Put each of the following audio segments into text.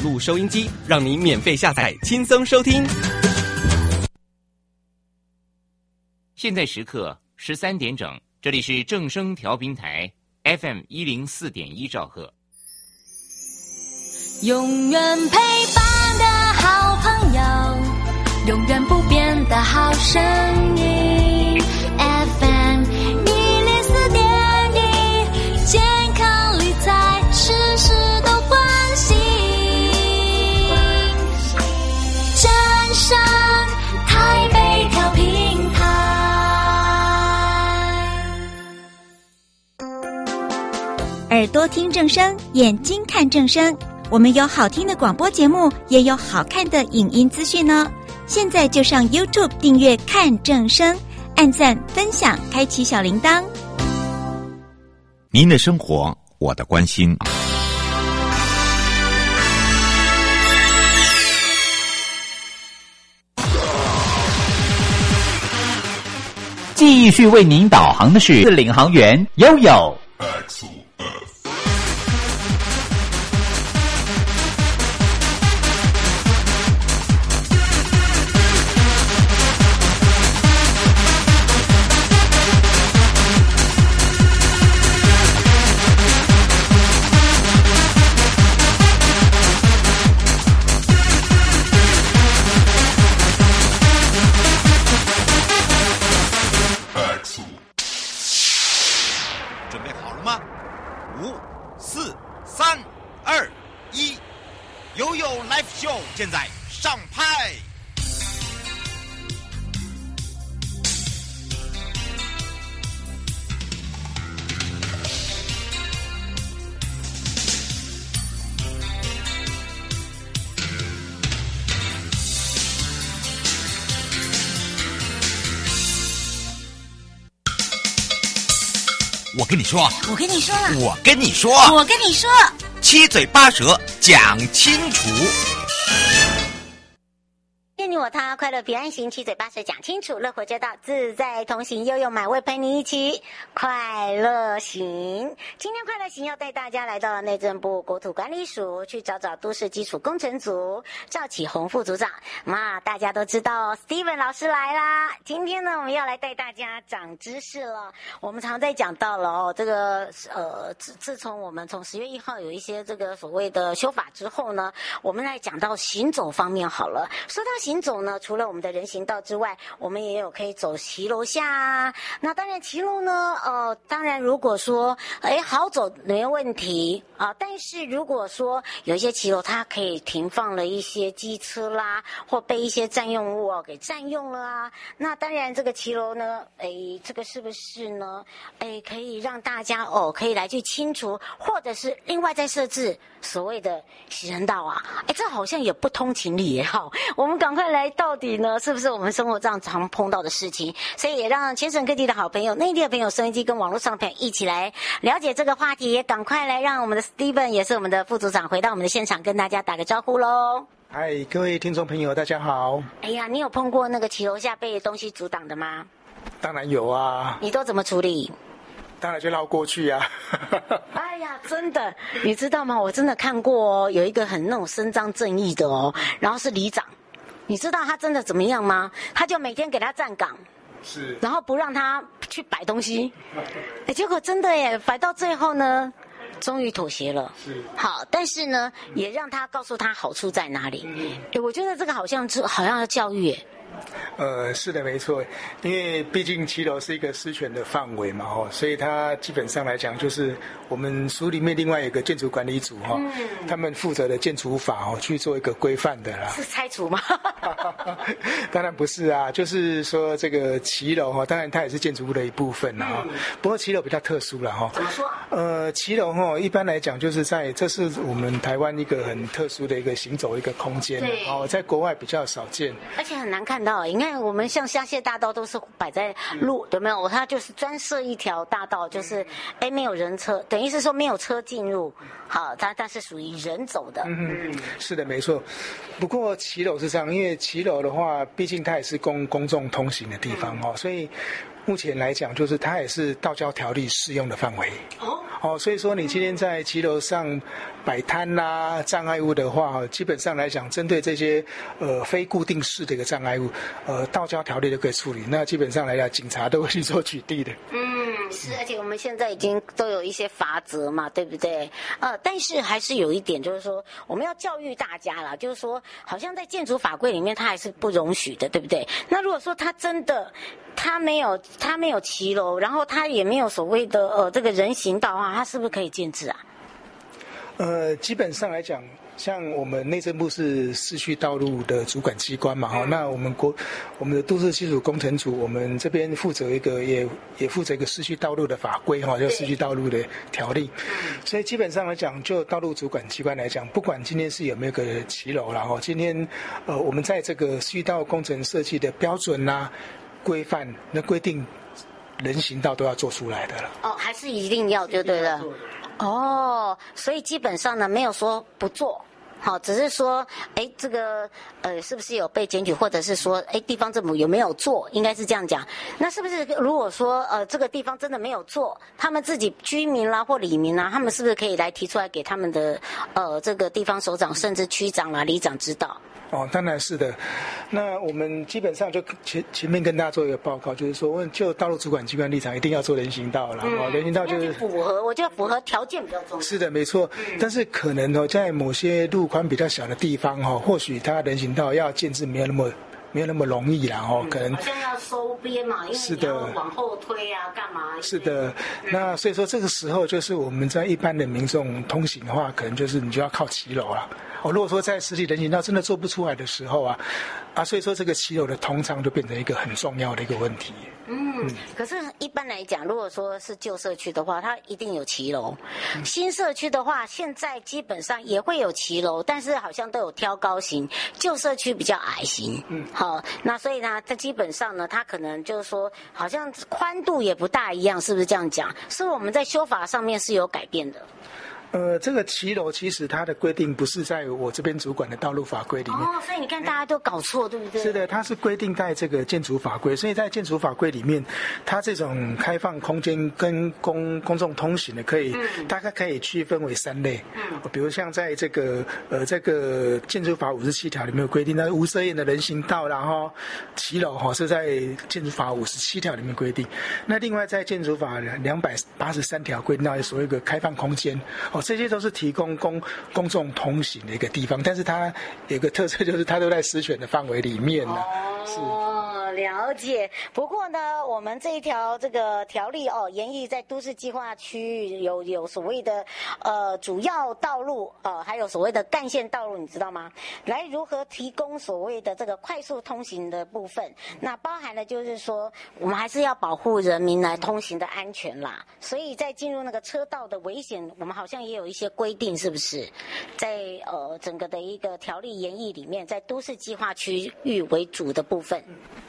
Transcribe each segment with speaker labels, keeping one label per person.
Speaker 1: 路收音机，让你免费下载，轻松收听。
Speaker 2: 现在时刻13点整，这里是正声调频台 FM104.1兆赫。
Speaker 3: 永远陪伴的好朋友，永远不变的好声音 FM104.1，健康理财事事都关心，正声台北调频台。
Speaker 4: 耳朵听正声，眼睛看正声，我们有好听的广播节目，也有好看的影音资讯呢。现在就上 YouTube 订阅看正声，按赞分享，开启小铃铛。
Speaker 5: 您的生活，我的关心。
Speaker 6: 继续为您导航的是领航员悠悠。
Speaker 7: 现在上拍。我跟你说，
Speaker 4: 我跟你说了，
Speaker 7: 我跟你说，
Speaker 4: 我跟你说，
Speaker 7: 七嘴八舌讲清楚。
Speaker 8: 你我他，快乐平安行，七嘴八舌讲清楚，乐活街道自在同行，悠悠买位陪你一起快乐行。今天快乐行要带大家来到内政部国土管理署，去找都市基础工程组赵启宏副组长。大家都知道 Steven 老师来啦。今天呢，我们要来带大家长知识了。我们常在讲到了这个自从我们从10月1号有一些这个所谓的修法之后呢，我们来讲到行走方面好了。说到行走呢，除了我们的人行道之外，我们也有可以走骑楼下啊。那当然骑楼呢，当然如果说好走没问题啊，但是如果说有一些骑楼它可以停放了一些机车啦，或被一些占用物给占用了啊，那当然这个骑楼呢，这个是不是呢？可以让大家可以来去清除，或者是另外再设置所谓的行人道啊。这好像也不通情理也好，我们赶快来，到底呢是不是我们生活上常碰到的事情？所以也让全省各地的好朋友、内地的朋友、收音机跟网络上的朋友一起来了解这个话题，也赶快来让我们的 Steven 也是我们的副组长回到我们的现场，跟大家打个招呼咯。
Speaker 9: 嗨，各位听众朋友大家好。
Speaker 8: 你有碰过那个骑楼下被东西阻挡的吗？
Speaker 9: 当然有啊。
Speaker 8: 你都怎么处理？
Speaker 9: 当然就绕过去啊。
Speaker 8: 真的，你知道吗？我真的看过有一个很那种伸张正义的然后是里长，你知道他真的怎么样吗？他就每天给他站岗，
Speaker 9: 是，
Speaker 8: 然后不让他去摆东西，结果真的耶，摆到最后呢，终于妥协了。
Speaker 9: 是，
Speaker 8: 好，但是呢，也让他告诉他好处在哪里。我觉得这个好像要教育耶。
Speaker 9: 是的，没错，因为毕竟骑楼是一个私权的范围嘛，所以它基本上来讲，就是我们署里面另外有一个建筑管理组他们负责的建筑法去做一个规范的啦。
Speaker 8: 是拆除吗？
Speaker 9: 当然不是啊，就是说这个骑楼当然它也是建筑物的一部分啦不过骑楼比较特殊啦
Speaker 8: 怎么说？
Speaker 9: 骑楼一般来讲就是这是我们台湾一个很特殊的一个行走一个空间在国外比较少见，
Speaker 8: 而且很难看到。你看我们像香榭大道都是摆在路，有没有？它就是专设一条大道，就是没有人车，等于是说没有车进入。好，它是属于人走的。
Speaker 9: 是的，没错。不过骑楼是这样，因为骑楼的话，毕竟它也是公众通行的地方所以目前来讲，就是它也是道交条例适用的范围。所以说你今天在骑楼上摆摊啦、障碍物的话，基本上来讲，针对这些非固定式的一个障碍物，道交条例都可以处理。那基本上来讲，警察都会去做取缔的。
Speaker 8: 是，而且我们现在已经都有一些罚则嘛，对不对？但是还是有一点，就是说我们要教育大家啦，就是说好像在建筑法规里面，它还是不容许的，对不对？那如果说它真的他没有骑楼，然后他也没有所谓的这个人行道啊，他是不是可以建制啊？
Speaker 9: 基本上来讲，像我们内政部是市区道路的主管机关嘛，那我们的都市基础工程组，我们这边负责一个也负责一个市区道路的法规哈，叫市区道路的条例。所以基本上来讲，就道路主管机关来讲，不管今天是有没有个骑楼啦，今天我们在这个市区道路工程设计的标准啦、规范那规定，人行道都要做出来的了。
Speaker 8: 还是一定要就对了。所以基本上呢，没有说不做。好，只是说，这个是不是有被检举，或者是说，地方政府有没有做，应该是这样讲。那是不是如果说这个地方真的没有做，他们自己居民啦或里民啦，他们是不是可以来提出来给他们的这个地方首长甚至区长啦、里长知道？
Speaker 9: 当然是的。那我们基本上就前面跟大家做一个报告，就是说，就道路主管机关立场，一定要做人行道了。人行道就是
Speaker 8: 我觉得符合条件比较重要。
Speaker 9: 是的，没错。但是可能在某些路宽比较小的地方或许它人行道要建制没有那么容易啦可能
Speaker 8: 好像要收边嘛，因为你要往后推啊，干嘛？
Speaker 9: 是的，那所以说这个时候就是我们在一般的民众通行的话，可能就是你就要靠骑楼了。如果说在实体人行道真的做不出来的时候所以说这个骑楼的通畅就变成一个很重要的一个问题。
Speaker 8: 可是一般来讲，如果说是旧社区的话，它一定有骑楼。新社区的话，现在基本上也会有骑楼，但是好像都有挑高型，旧社区比较矮型。好，那所以呢，它基本上呢，它可能就是说，好像宽度也不大一样，是不是这样讲？是不是我们在修法上面是有改变的？
Speaker 9: 这个骑楼其实它的规定不是在我这边主管的道路法规里面。
Speaker 8: 所以你看大家都搞错，对不对？
Speaker 9: 是的，它是规定在这个建筑法规，所以在建筑法规里面，它这种开放空间跟公众通行的大概可以区分为3类。比如像在这个建筑法57条里面有规定，那无遮掩的人行道，然后骑楼是在建筑法57条里面规定。那另外在建筑法283条规定到所谓一个开放空间。这些都是提供公众通行的一个地方，但是它有个特色，就是它都在实权的范围里面了。
Speaker 8: 了解。不过呢，我们这一条这个条例研议在都市计划区域有所谓的主要道路还有所谓的干线道路，你知道吗？来如何提供所谓的这个快速通行的部分，那包含了就是说，我们还是要保护人民来通行的安全啦。所以在进入那个车道的危险，我们好像也有一些规定，是不是？在整个的一个条例研议里面，在都市计划区域为主的部分。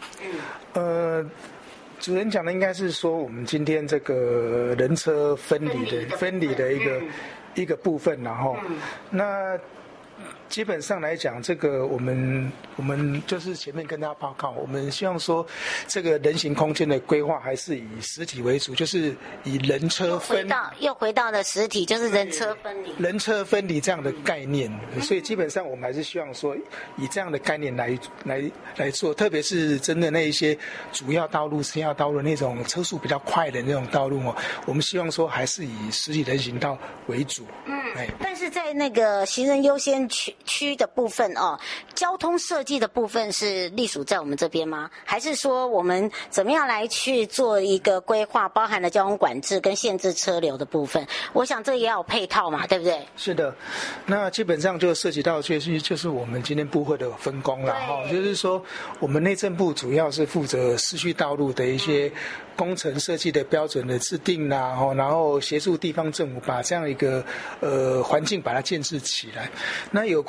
Speaker 9: 主任讲的应该是说，我们今天这个人车分离的一个部分，然后那基本上来讲，这个我们就是前面跟大家报告，我们希望说，这个人行空间的规划还是以实体为主，就是以人车
Speaker 8: 又回到了实体，就是人车分离这样的概念。所以基本上我们还是希望说，以这样的概念来做，特别是针对那一些主要道路、次要道路那种车速比较快的那种道路我们希望说还是以实体人行道为主。 但是在那个行人优先区的部分交通设计的部分是隶属在我们这边吗？还是说我们怎么样来去做一个规划，包含了交通管制跟限制车流的部分？我想这也要有配套嘛，对不对？
Speaker 9: 是的，那基本上就涉及到就是我们今天部会的分工了就是说我们内政部主要是负责市区道路的一些工程设计的标准的制定啦，然后协助地方政府把这样一个环境把它建设起来。那有关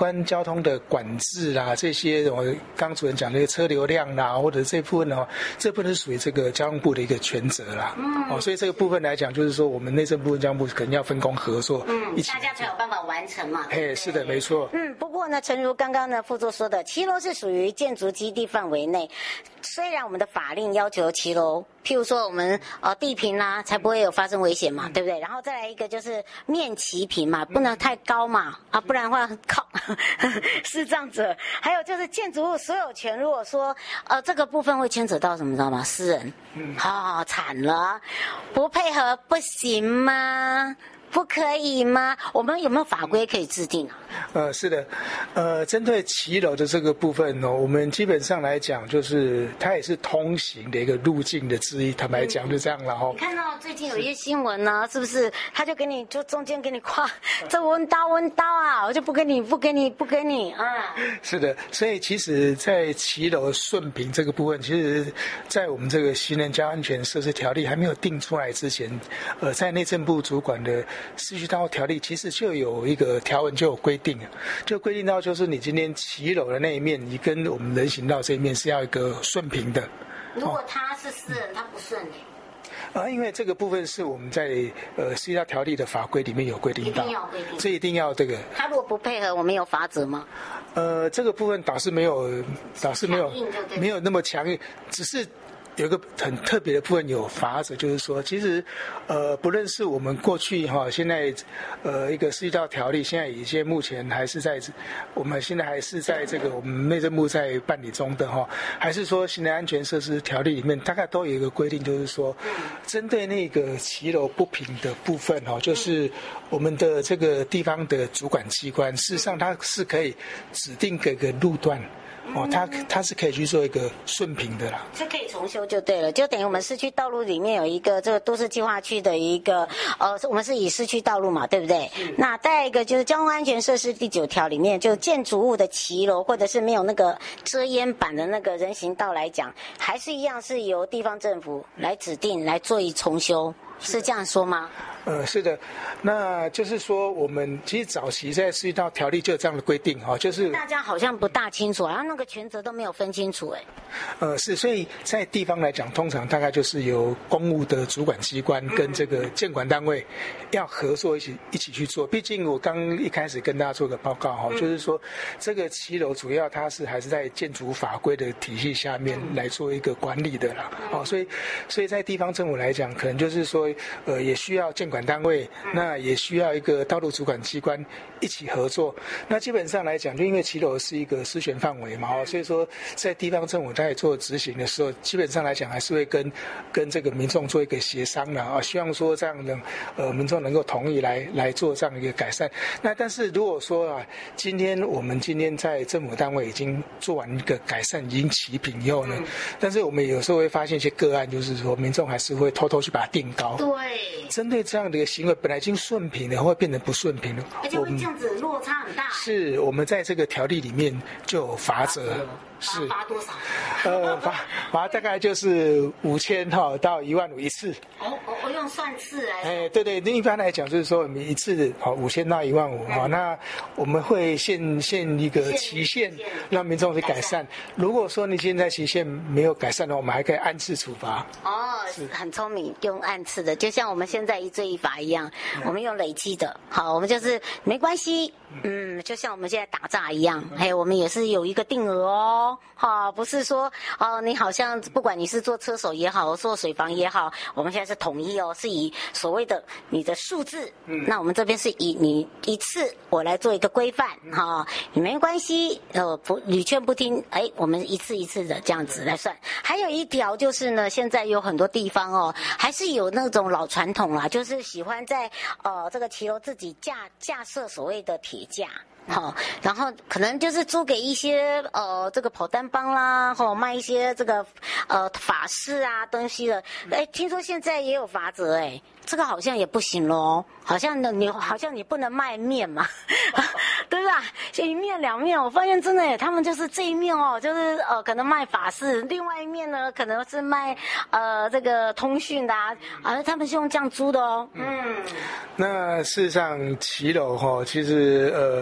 Speaker 9: 关交通的管制啦，这些我刚主任讲的车流量啦，或者这部分哦，这部分是属于这个交通部的一个权责啦。所以这个部分来讲，就是说我们内政部跟交通部可能要分工合作，一起
Speaker 8: 大家才有办法完成嘛。
Speaker 9: 是的，没错。
Speaker 8: 不过呢，诚如刚刚呢副座说的，骑楼是属于建筑基地范围内，虽然我们的法令要求骑楼，譬如说我们地平啦，才不会有发生危险嘛，对不对？然后再来一个就是面齐平嘛，不能太高嘛，不然的话靠视障者。还有就是建筑物所有权，如果说这个部分会牵扯到什么，知道吗？私人，惨了，不配合不行吗？不可以吗？我们有没有法规可以制定啊？
Speaker 9: 是的，针对骑楼的这个部分呢，我们基本上来讲，就是它也是通行的一个路径的之一。坦白讲，就这样了哈。
Speaker 8: 你看到最近有一些新闻呢，是不是？他就给你就中间给你画这温刀啊，我就不给你啊。
Speaker 9: 是的，所以其实，在骑楼顺平这个部分，其实，在我们这个行人交通安全设施条例还没有定出来之前，在内政部主管的市区道路条例其实就有一个条文就有规定，就规定到就是你今天骑楼的那一面，你跟我们人行道这一面是要一个顺平的。
Speaker 8: 如果他是私人，他不顺
Speaker 9: 因为这个部分是我们在市区道条例的法规里面有规定到，所以一定要这个。
Speaker 8: 他如果不配合，我们有罚则吗？
Speaker 9: 这个部分倒是没有那么强硬，只是。有一个很特别的部分有罚则，就是说，其实，不论是我们过去现在，一个市区道条例，现在有些目前还是在，我们现在还是在这个我们内政部在办理中的还是说行人安全设施条例里面，大概都有一个规定，就是说，针对那个骑楼不平的部分就是我们的这个地方的主管机关，事实上它是可以指定各个路段。它是可以去做一个顺平的啦，
Speaker 8: 是可以重修就对了，就等于我们市区道路里面有一个这个都市计划区的一个我们是以市区道路嘛，对不对？那再一个就是交通安全设施第9条里面，就建筑物的骑楼或者是没有那个遮烟板的那个人行道来讲，还是一样是由地方政府来指定来做一重修，是这样说吗？
Speaker 9: 是的，那就是说，我们其实早期在市区道条例就有这样的规定就是
Speaker 8: 大家好像不大清楚，然后那个权责都没有分清楚
Speaker 9: 是，所以在地方来讲，通常大概就是由公务的主管机关跟这个建管单位要合作一起去做。毕竟我刚一开始跟大家做个报告就是说这个骑楼主要它还是在建筑法规的体系下面来做一个管理的啦。所以在地方政府来讲，可能就是说也需要建管单位，那也需要一个道路主管机关一起合作。那基本上来讲，就因为骑楼是一个施权范围嘛所以说在地方政府在做执行的时候，基本上来讲还是会跟这个民众做一个协商的希望说这样的民众能够同意来做这样一个改善。那但是如果说我们今天在政府单位已经做完一个改善，已经齐平以后呢，但是我们有时候会发现一些个案，就是说民众还是会偷偷去把它定高。
Speaker 8: 对，
Speaker 9: 针对这样的一个行为，本来已经顺平了，会变成不顺平了，
Speaker 8: 而且会这样子落差很大。
Speaker 9: 是我们在这个条例里面就有罚则。是
Speaker 8: 罚多少？
Speaker 9: 罚大概就是5000到15000一次。
Speaker 8: 我用算次来。
Speaker 9: 对，一般来讲就是说我们一次5000到15000那我们会限一个期限，让民众去改善。如果说你现在期限没有改善的话，我们还可以按次处罚。
Speaker 8: 很聪明，用按次的，就像我们现在一罪一罚一样，我们用累积的。好，我们就是没关系。就像我们现在打诈一样，我们也是有一个定额不是说你好像不管你是做车手也好，做水房也好，我们现在是统一是以所谓的你的数字，那我们这边是以你一次我来做一个规范你没关系，屡劝不听，我们一次一次的这样子来算。还有一条就是呢，现在有很多地方还是有那种老传统啦，就是喜欢在这个骑楼自己架设所谓的铁架。然后可能就是租给一些这个跑单帮啦，卖一些这个法式啊东西的。听说现在也有罚则这个好像也不行咯，好像你不能卖面嘛，对吧？一面两面，我发现真的他们就是这一面就是可能卖法式，另外一面呢可能是卖这个通讯的他们是用这样租的
Speaker 9: 那事实上骑楼其实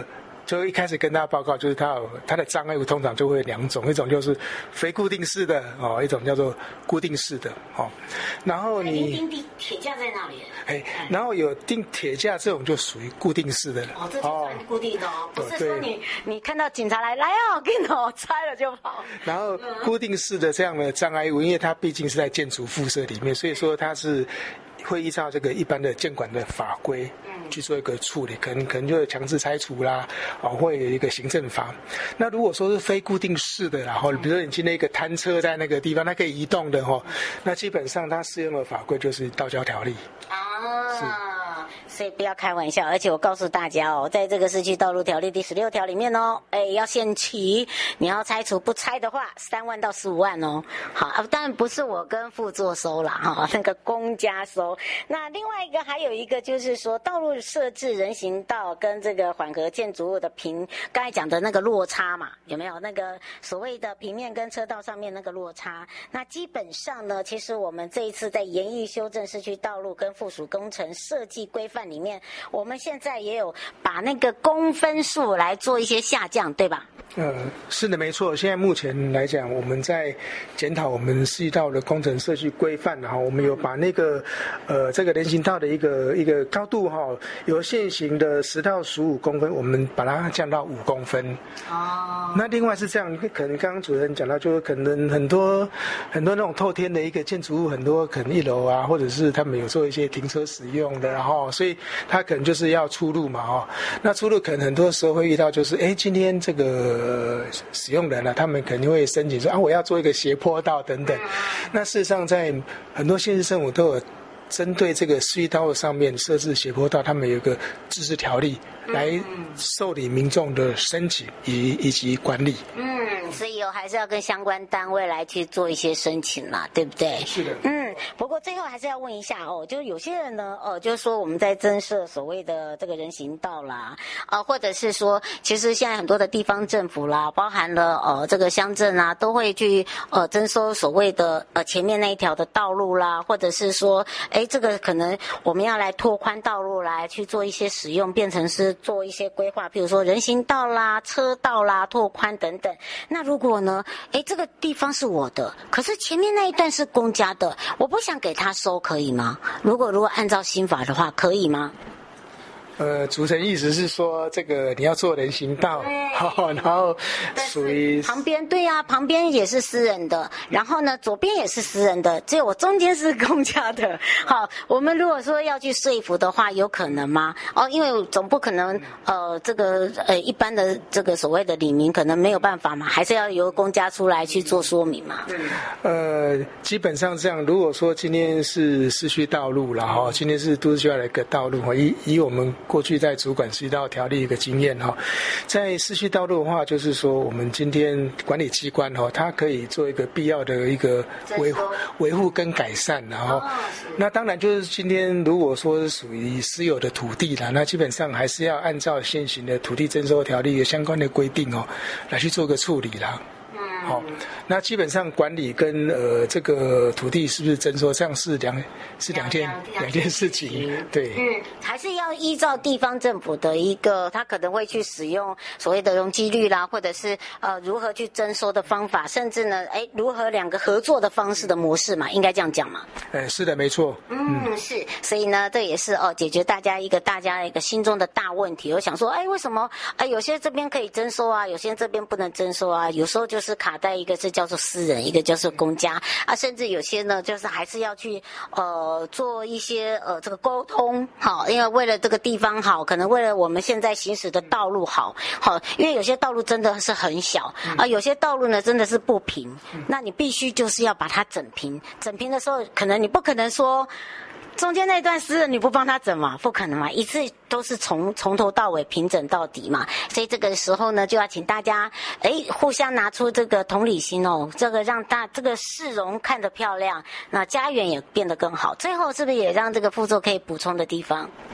Speaker 9: 就一开始跟大家报告，就是它的障碍物通常就会有2种，一种就是非固定式的哦，一种叫做固定式的哦。然后
Speaker 8: 钉铁架在那里，
Speaker 9: 然后有钉铁架这种就属于固定式的了。
Speaker 8: 哦，这就算固定的哦，不是说你看到警察来哦，给你拆了就跑。然
Speaker 9: 后固定式的这样的障碍物，因为它毕竟是在建筑附设里面，所以说它是会依照这个一般的建管的法规去做一个处理，可能就强制拆除啦，会有一个行政罚。那如果说是非固定式的，然后比如说你今天一个摊车在那个地方，它可以移动的那基本上它适用的法规就是道交条例
Speaker 8: 啊。所以不要开玩笑，而且我告诉大家在这个市区道路条例第16条里面要限期，你要拆除，不拆的话3万到15万好，当然不是我跟副座收啦那个公家收。那另外一个还有一个就是说，道路设置人行道跟这个缓和建筑物的刚才讲的那个落差嘛，有没有那个所谓的平面跟车道上面那个落差？那基本上呢，其实我们这一次在研议修正市区道路跟附属工程设计规范里面，我们现在也有把那个公分数来做一些下降，对吧？
Speaker 9: 是的，没错。现在目前来讲，我们在检讨我们市道的工程设计规范，我们有把那个这个人行道的一个高度由现行的10到15公分，我们把它降到5公分。那另外是这样，可能刚刚主持人讲到，就是可能很多那种透天的一个建筑物，很多可能1楼啊，或者是他们有做一些停车使用的，所以他可能就是要出入嘛那出入可能很多时候会遇到，就是今天这个使用人他们肯定会申请说我要做一个斜坡道等等。那事实上在很多县市政府都有针对这个市区道路上面设置斜坡道，他们有一个自治条例来受理民众的申请以及管理。
Speaker 8: 所以还是要跟相关单位来去做一些申请啦，对不对？
Speaker 9: 是的。
Speaker 8: 不过最后还是要问一下就是有些人呢就是说我们在增设所谓的这个人行道啦或者是说其实现在很多的地方政府啦，包含了这个乡镇啊，都会去征收所谓的前面那一条的道路啦，或者是说这个可能我们要来拓宽道路来去做一些使用，变成是做一些规划，比如说人行道啦、车道啦、拓宽等等。那如果呢这个地方是我的，可是前面那一段是公家的，我不想给他收，可以吗？如果按照新法的话，可以吗？
Speaker 9: 主持人意思是说，这个你要做人行道，然后属于
Speaker 8: 旁边，对啊，旁边也是私人的，然后呢，左边也是私人的，只有我中间是公家的。好，我们如果说要去说服的话，有可能吗？因为总不可能，这个一般的这个所谓的里民可能没有办法嘛，还是要由公家出来去做说明嘛。
Speaker 9: 基本上这样，如果说今天是市区道路然后今天是都市计划的一个道路以我们过去在主管市区道路条例一个经验在市区道路的话，就是说我们今天管理机关它可以做一个必要的一个维护跟改善，然后那当然就是今天如果说是属于私有的土地啦，那基本上还是要按照现行的土地征收条例的相关的规定来去做个处理啦。那基本上管理跟这个土地是不是征收，这样是两件事情，对。
Speaker 8: 还是要依照地方政府的一个，他可能会去使用所谓的容积率啦，或者是如何去征收的方法，甚至呢，如何两个合作的方式的模式嘛，应该这样讲嘛。
Speaker 9: 是的，没错。
Speaker 8: 是，所以呢，这也是解决大家一个心中的大问题。我想说，为什么有些这边可以征收啊，有些这边不能征收啊？有时候就是卡在一个是叫做私人，一个叫做公家啊，甚至有些呢，就是还是要去做一些这个沟通，好，因为为了这个地方好，可能为了我们现在行驶的道路好，因为有些道路真的是很小啊，有些道路呢真的是不平，那你必须就是要把它整平。整平的时候，可能你不可能说中间那段私人你不帮他整嘛，不可能嘛，一次都是从头到尾平整到底嘛。所以这个时候呢，就要请大家互相拿出这个同理心这个让这个市容看得漂亮，那家园也变得更好。最后是不是也让这个副座可以补充的地方？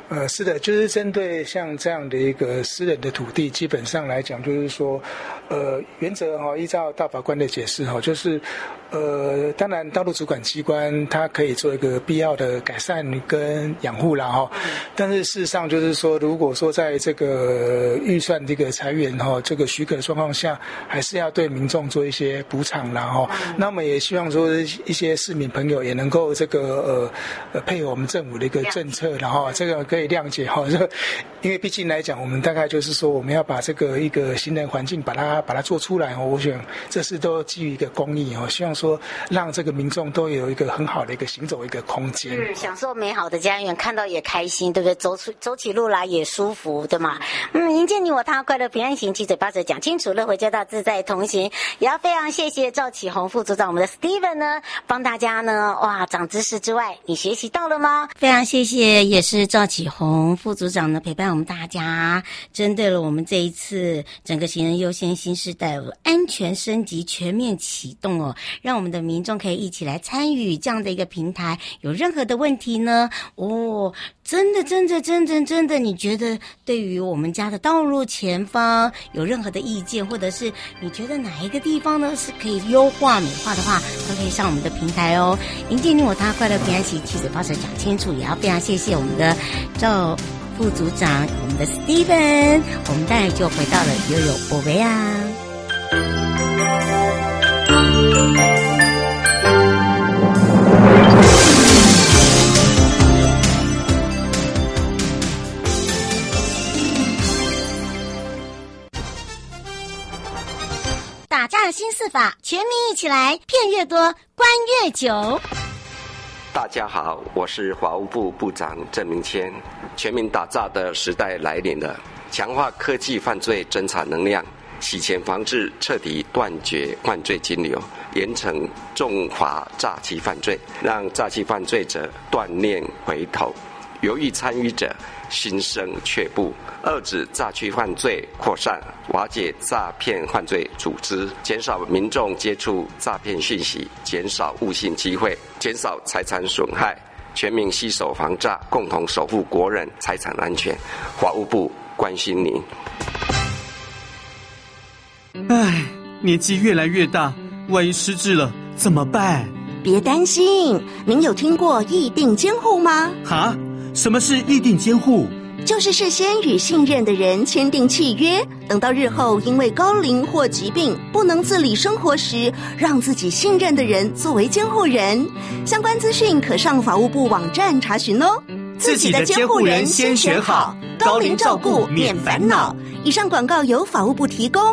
Speaker 9: 是的，就是针对像这样的一个私人的土地，基本上来讲，就是说，原则依照大法官的解释就是当然道路主管机关它可以做一个必要的改善跟养护啦但是事实上就是说，如果说在这个预算这个财源这个许可的状况下，还是要对民众做一些补偿啦那我们也希望说一些市民朋友也能够这个配合我们政府的一个政策，然后这个可以谅解因为毕竟来讲，我们大概就是说我们要把这个一个行人环境把它做出来我想这是都基于一个公益希望说让这个民众都有一个很好的一个行走一个空间，
Speaker 8: 享受美好的家园，看到也开心，对不对？走起路来也舒服，对吗？迎接你我他，快乐平安行，七嘴八舌讲清楚，乐回街道自在同行。也要非常谢谢赵启宏副组长，我们的 Steven 呢，帮大家呢长知识之外，你学习到了吗？非常谢谢，也是赵启宏副组长呢陪伴我们大家，针对了我们这一次整个行人优先新时代安全升级全面启动让我们的民众可以一起来参与这样的一个平台。有任何的问题呢真的你觉得对于我们家的道路前方有任何的意见，或者是你觉得哪一个地方呢是可以优化美化的话，都可以上我们的平台迎接你我他，快乐平安行，七嘴八舌讲清楚。也要非常谢谢我们的赵副组长，我们的 Steven。 我们待会就回到了悠悠宝贝打诈新4法，全民一起来，骗越多，关越久。
Speaker 10: 大家好，我是法务部部长郑明谦。全民打诈的时代来临了，强化科技犯罪侦查能量，洗钱防治彻底断绝犯罪金流，严惩重罚诈欺犯罪，让诈欺犯罪者断念回头，犹豫参与者心生却步，遏止诈欺犯罪扩散，瓦解诈骗犯罪组织，减少民众接触诈骗讯息，减少误信机会，减少财产损害，全民携手防诈，共同守护国人财产安全。法务部关心您。
Speaker 1: 唉，年纪越来越大，万一失智了怎么办？
Speaker 11: 别担心，您有听过议定监护吗？
Speaker 1: 哈？什么是议定监护？
Speaker 11: 就是事先与信任的人签订契约，等到日后因为高龄或疾病不能自理生活时，让自己信任的人作为监护人。相关资讯可上法务部网站查询哦。
Speaker 1: 自己的监护人先选好，高龄照顾免烦恼。
Speaker 11: 以上广告由法务部提供。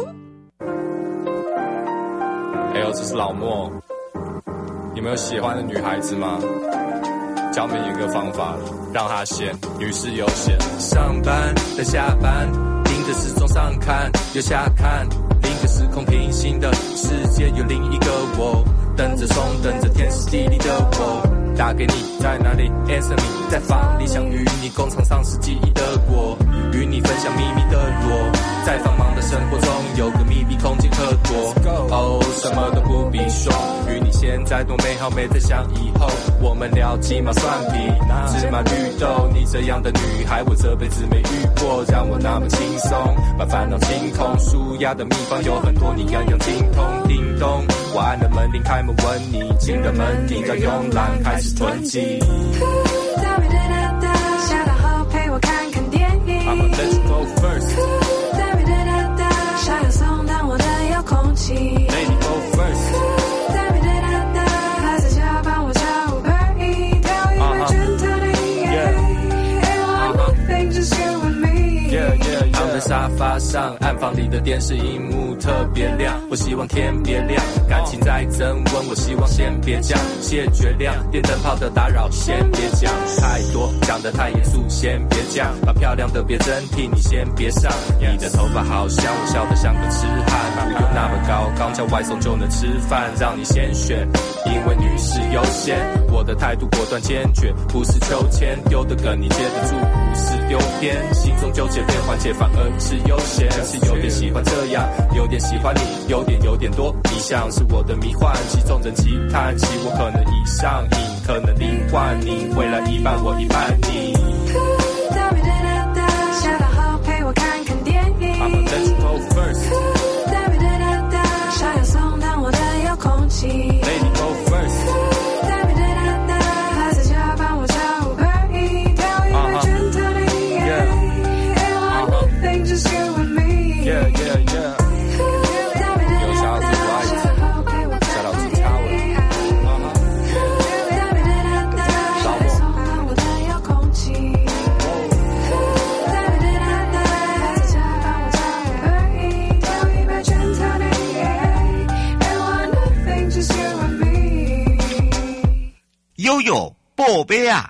Speaker 12: 还有，这是老莫，你们有喜欢的女孩子吗？教你们一个方法，让她先，女士优先。上班再下班，盯着时钟上看又下看，另一个时空平行的世界有另一个我，等着送，等着天时地利的我。打给你在哪里 ？Answer me， 在房里想与你共尝丧失记忆的果，与你分享秘密的裸，在繁忙的生活中有个密闭空间可躲。哦，什么都不必说，与你现在多美好，没得想以后。我们聊鸡毛蒜皮，芝麻绿豆，你这样的女孩我这辈子没遇过，让我那么轻松，把烦恼清空。舒压的秘方有很多，你样样精通。叮咚，我按了门铃，开门问你，进了门你叫慵懒开始囤积。
Speaker 13: 下班后陪我看看电影。
Speaker 12: I'ma let you go first。
Speaker 13: 想要松荡我的遥控器。
Speaker 12: Lady go first。还在家帮我叫 Uber Eats， 钓鱼买卷头的Everything just you and me。躺在沙发上，暗房里的电视荧幕特别亮，我希望天别亮，感情在增温，我希望先别讲，谢绝亮，电灯泡的打扰先别讲，太多讲得太严肃先别讲，把漂亮的别针替你先别上，你的头发好香，我笑得像个痴汉，不用那么高，刚叫外送就能吃饭，让你先选，因为女士优先，我的态度果断坚决，不是秋千丢的梗你接得住，不是丢偏，心中纠结变缓解反而是悠闲，是有点喜欢这样，有点喜欢你，有点多，你像是我的迷幻，其中人期叹气，我可能已上瘾，可能罹患你，未来一半我一半你。
Speaker 7: 贝啊！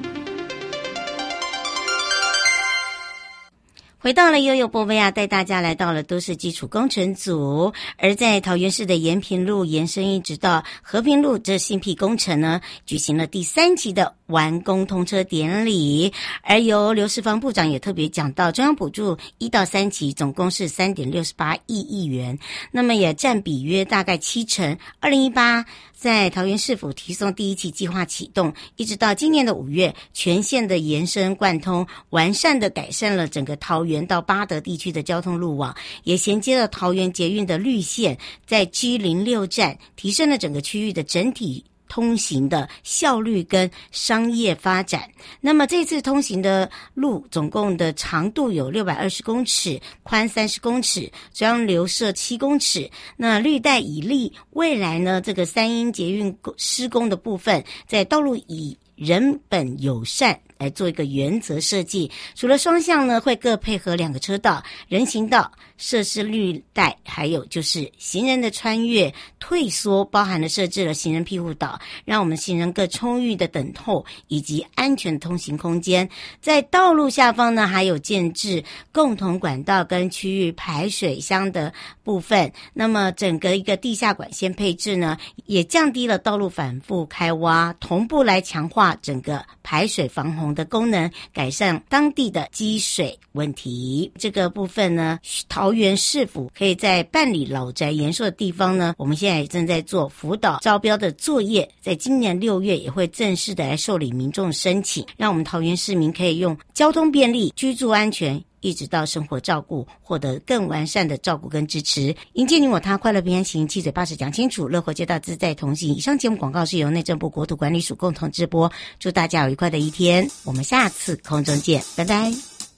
Speaker 8: 回到了悠悠波贝亚，带大家来到了都市基础工程组。而在桃园市的延平路延伸一直到和平路，这新辟工程呢，举行了第3期的完工通车典礼。而由刘世芳部长也特别讲到，中央补助1到3期总共是 3.68 亿元，那么也占比约大概70%。2018在桃园市府提送第1期计划启动，一直到今年的5月，全线的延伸贯通，完善的改善了整个桃园到八德地区的交通路网，也衔接了桃园捷运的绿线，在 G06 站提升了整个区域的整体通行的效率跟商业发展。那么这次通行的路总共的长度有620公尺，宽30公尺，中央留设7公尺。那绿带已立，未来呢这个3英捷运施工的部分，在道路以人本友善来做一个原则设计，除了双向呢会各配合2个车道，人行道设施绿带，还有就是行人的穿越退缩，包含了设置了行人庇护岛，让我们行人更充裕的等候以及安全通行空间。在道路下方呢还有建置共同管道跟区域排水箱的部分，那么整个一个地下管线配置呢也降低了道路反复开挖，同步来强化整个排水防洪的功能，改善当地的积水问题。这个部分呢，桃园市府可以在办理老宅延寿的地方呢，我们现在也正在做辅导招标的作业，在今年6月也会正式的来受理民众申请，让我们桃园市民可以用交通便利、居住安全一直到生活照顾，获得更完善的照顾跟支持。迎接你我他，快乐平安行，七嘴八舌讲清楚，乐活街道自在同行。以上节目广告是由内政部国土管理署共同直播，祝大家有愉快的一天，我们下次空中见，拜拜。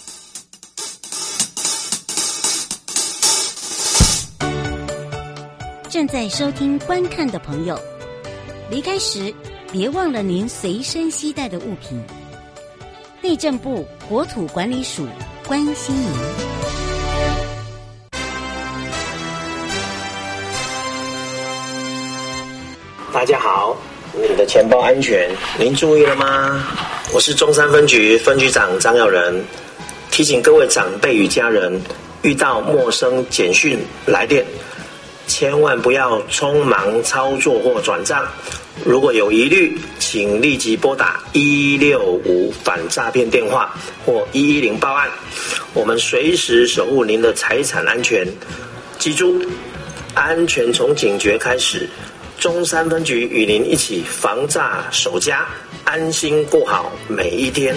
Speaker 8: 正在收听观看的朋友，离开时别忘了您随身携带的物品。内政部国土管理署关心您。
Speaker 14: 大家好，你的钱包安全，您注意了吗？我是中山分局分局长张耀仁，提醒各位长辈与家人，遇到陌生简讯来电，千万不要匆忙操作或转账。如果有疑虑，请立即拨打165反诈骗电话或110报案，我们随时守护您的财产安全。记住，安全从警觉开始。中山分局与您一起防诈守家，安心过好每一天。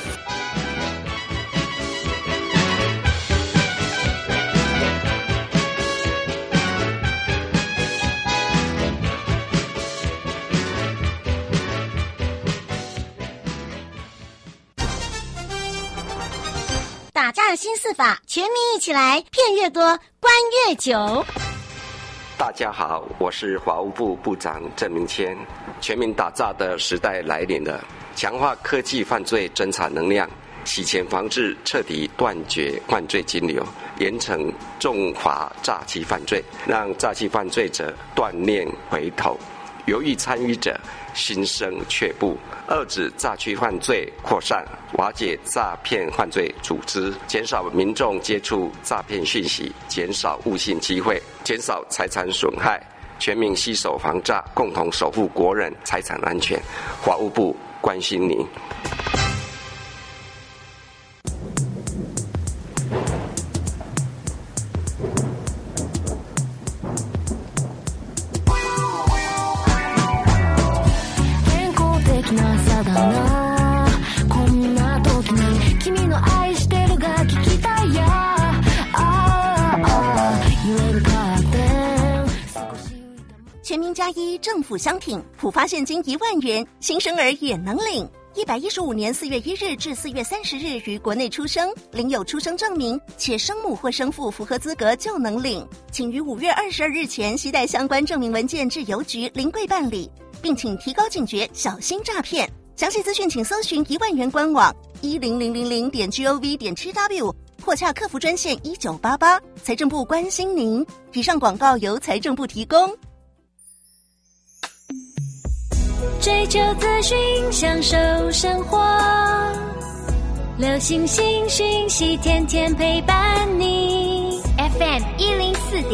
Speaker 8: 打诈新四法，全民一起来，骗越多，关越久。
Speaker 10: 大家好，我是法务部部长郑明谦。全民打诈的时代来临了，强化科技犯罪侦查能量，洗钱防治，彻底断绝犯罪金流，严惩重罚诈欺犯罪，让诈欺犯罪者断念回头，犹豫参与者心生却步，遏止诈欺犯罪扩散，瓦解诈骗犯罪组织，减少民众接触诈骗讯息，减少误信机会，减少财产损害，全民携手防诈，共同守护国人财产安全。法务部关心您。
Speaker 11: 全民加1政府相挺，普发现金1万元，新生儿也能领。115年4月1日至4月30日于国内出生，领有出生证明，且生母或生父符合资格就能领。请于5月22日前携带相关证明文件至邮局临柜办理，并请提高警觉，小心诈骗。详细资讯请搜寻1万元官网10000.gov.tw 或洽客服专线1988。财政部关心您。以上广告由财政部提供。
Speaker 3: 追求资讯，享受生活。流行新讯息，天天陪伴你。FM 104.1